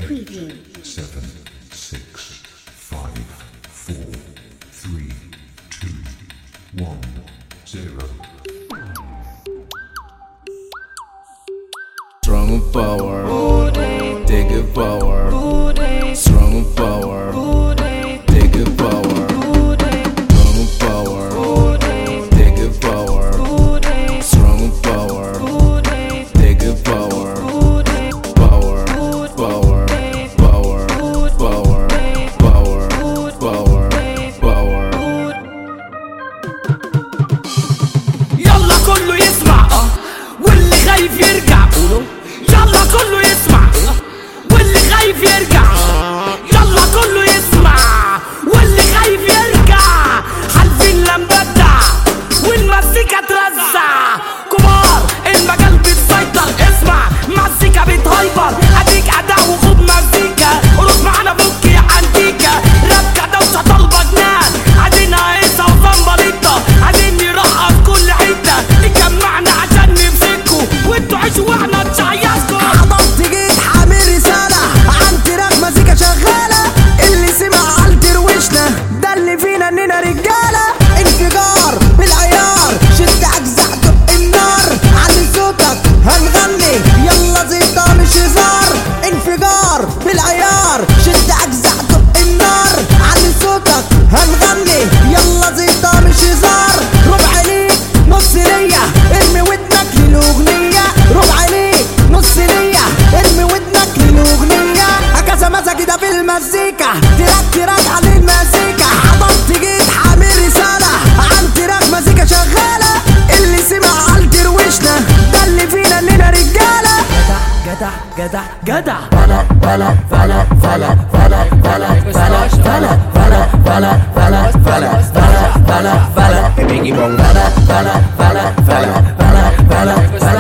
Preview. 7, 6, 5, 4, 3, 2, 1, 0. Strong power, take a power. Strong power, take a power. Strong power, take a power. Strong power, take a power. Power, power, power, power, power, power, power. يلا كله يسمع واللي خايف يرجع. يلا كله يسمع واللي خايف يرجع. يلا كله يسمع واللي خايف يرجع. حالفين لنبدع والمزيكا ترزع. كبار المجال بتسيطر. اسمع مزيكا بتهايبر. اديك اداء وخد مزيكا. قروش معانا بوكي عنديكا. راب دوشة طالبة جنان. عايزين هيصة وزمبليطة. عايزين نرقص كل حتة. نجمعنا عشان نمسكوا وانتوا عيشوا واحنا نشيشكوا. حضرت جيت حامل رسالة عن تراك مزيكا شغالة. اللي سمع عالدرويشنا ده اللي فينا اننا رجالة. انفجار بالعيار شد اجزاء دق النار. علي صوتك هنغني يلا زيطة مش هزار. انفجار بالعيار شد اجزاء دق النار. علي صوتك هنغني يلا زيطة مش هزار. ربع ليك نص ليا ارمي ودنك للاغنية. ربع ليك نص ليا ارمي ودنك للاغنية. هكذا مزاجي ده في المزيكا. تراك على المزيكا. حضرت جيت حامل رسالة عن تراك مزيكا شغالة. اللي سمع عالدرويشنا ده اللي فينا اننا رجالة. جدع جدع جدع. Fala, fala, fala, fala, fala, fala, fala, fala, fala, fala, fala, fala, fala, fala, fala, Biggie Bong, fala, fala, fala, fala, fala, fala, fala.